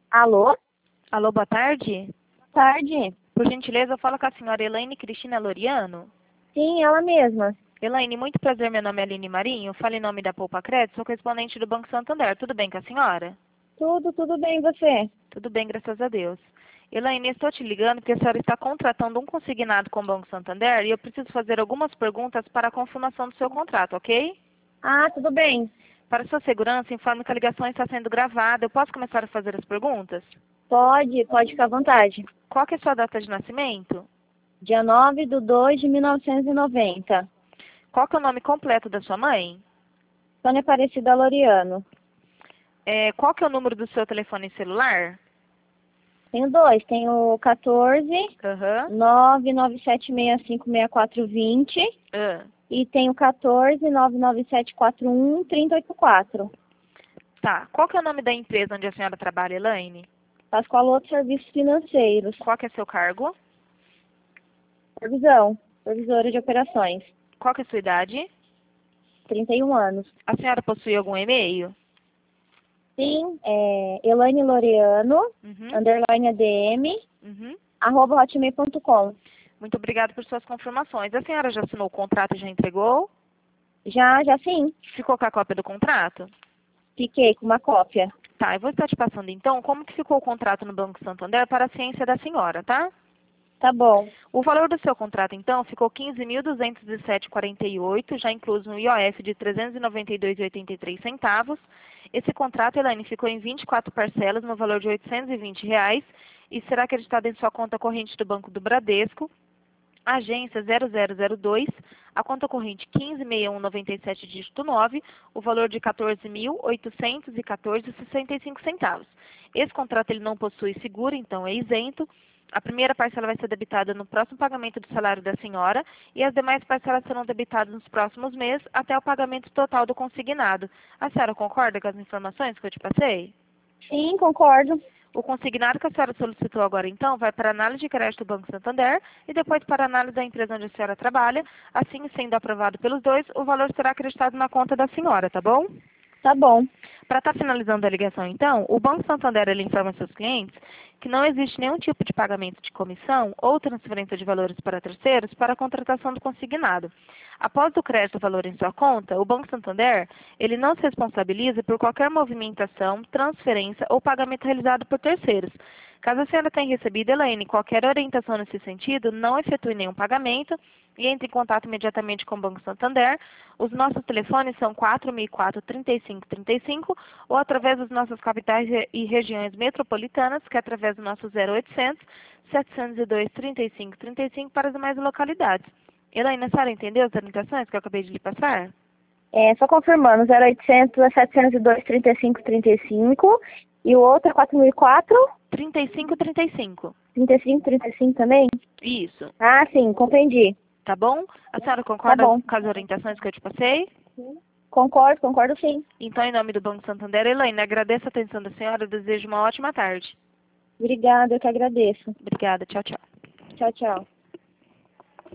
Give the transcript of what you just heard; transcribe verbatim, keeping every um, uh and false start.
Alô? Alô, boa tarde. Boa tarde. Por gentileza, eu falo com a senhora Elaine Cristina Loriano. Sim, ela mesma. Elaine, muito prazer, meu nome é Aline Marinho, falo em nome da Poupa Crédito, sou correspondente do Banco Santander. Tudo bem com a senhora? Tudo, tudo bem, e você? Tudo bem, graças a Deus. Elaine, estou te ligando porque a senhora está contratando um consignado com o Banco Santander e eu preciso fazer algumas perguntas para a confirmação do seu contrato, ok? Ah, tudo bem. Para sua segurança, informe que a ligação está sendo gravada. Eu posso começar a fazer as perguntas? Pode, pode ficar à vontade. Qual que é a sua data de nascimento? Dia nove de dois de mil novecentos e noventa. Qual que é o nome completo da sua mãe? Sônia Aparecida Loriano. É, qual que é o número do seu telefone celular? Tenho dois, tenho quatorze, Aham. nove nove sete seis cinco seis quatro dois zero Ah. e tenho quatorze, nove nove sete quatro um, três oito quatro. Tá. Qual que é o nome da empresa onde a senhora trabalha, Elaine? Pascoaloto Serviços Financeiros. Qual que é seu cargo? Supervisão, supervisora de operações. Qual que é sua idade? trinta e um anos. A senhora possui algum e-mail? Sim, é Elaine Loriano, Uhum. underline A D M, Uhum. arroba hotmail ponto com. Muito obrigada por suas confirmações. A senhora já assinou o contrato e já entregou? Já, já sim. Ficou com a cópia do contrato? Fiquei com uma cópia. Tá, eu vou estar te passando então como que ficou o contrato no Banco Santander para a ciência da senhora, tá? Tá bom. O valor do seu contrato, então, ficou quinze mil duzentos e sete vírgula quarenta e oito, já incluso um I O F de trezentos e noventa e dois vírgula oitenta e três centavos. Esse contrato, Elaine, ficou em vinte e quatro parcelas no valor de oitocentos e vinte reais e será acreditado em sua conta corrente do Banco do Bradesco, agência zero zero zero dois, a conta corrente quinze mil sessenta e um noventa e sete, dígito nove, o valor de quatorze mil oitocentos e quatorze vírgula sessenta e cinco centavos. Esse contrato ele não possui seguro, então é isento. A primeira parcela vai ser debitada no próximo pagamento do salário da senhora e as demais parcelas serão debitadas nos próximos meses até o pagamento total do consignado. A senhora concorda com as informações que eu te passei? Sim, concordo. O consignado que a senhora solicitou agora, então, vai para a análise de crédito do Banco Santander e depois para a análise da empresa onde a senhora trabalha. Assim, sendo aprovado pelos dois, o valor será acreditado na conta da senhora, tá bom? Tá bom. Para estar finalizando a ligação, então, o Banco Santander ele informa seus clientes que não existe nenhum tipo de pagamento de comissão ou transferência de valores para terceiros para a contratação do consignado. Após o crédito do valor em sua conta, o Banco Santander ele não se responsabiliza por qualquer movimentação, transferência ou pagamento realizado por terceiros. Caso a senhora tenha recebido, Elaine, qualquer orientação nesse sentido, não efetue nenhum pagamento e entre em contato imediatamente com o Banco Santander. Os nossos telefones são quatro mil e quatro, trinta e cinco trinta e cinco ou através das nossas capitais e regiões metropolitanas, que é através do nosso zero oitocentos, setecentos e dois, trinta e cinco trinta e cinco para as demais localidades. Elaine, a senhora entendeu as orientações que eu acabei de lhe passar? É, só confirmando, zero oitocentos é setecentos e dois, trinta e cinco trinta e cinco e o outro é quatro mil e quatro? trinta e cinco trinta e cinco. trinta e cinco, trinta e cinco também? Isso. Ah, sim, compreendi. Tá bom? A senhora Tá concorda bom. com as orientações que eu te passei? Concordo, concordo sim. Então, em nome do Banco Santander, Elaine, agradeço a atenção da senhora e desejo uma ótima tarde. Obrigada, eu que agradeço. Obrigada. Tchau, tchau. Tchau, tchau.